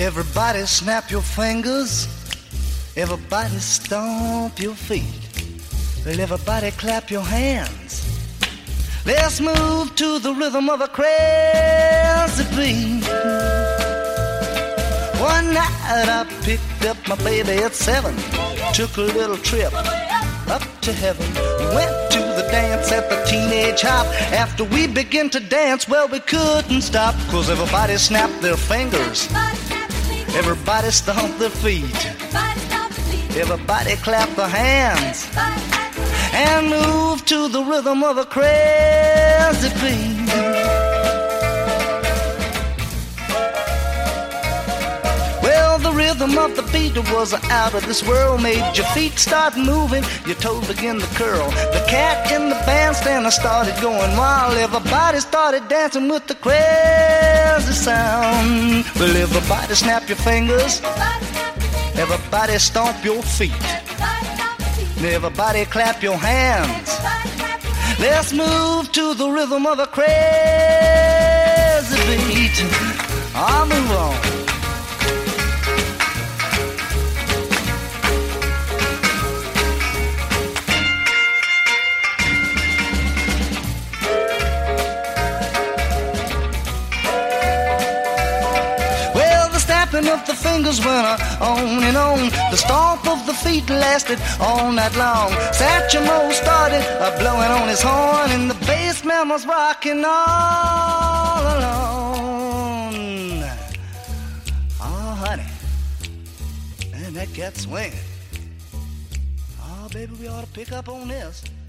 Everybody snap your fingers. Everybody stomp your feet. Well, everybody clap your hands. Let's move to the rhythm of a crazy beat. One night I picked up my baby at 7. Took a little trip up to heaven. Went to the dance at the Teenage Hop. After we began to dance, well, we couldn't stop. 'Cause everybody snapped their fingers. Everybody stomped their feet. Everybody clapped their hands. And moved to the rhythm of a crazy beat. Well, the rhythm of the beat was out of this world. Made your feet start moving, your toes begin to curl. The cat in the bandstand started going wild. Everybody started dancing with the crazy sound. Well, everybody snap your fingers. Everybody stomp your feet. Everybody clap your hands. Let's move to the rhythm of a crazy beat. I'll move on. Of the fingers went on and on. The stomp of the feet lasted all night long. Satchmo started blowing on his horn, and the bass man was rocking all alone. Oh, honey, man, that cat swinging. Oh, baby, we ought to pick up on this.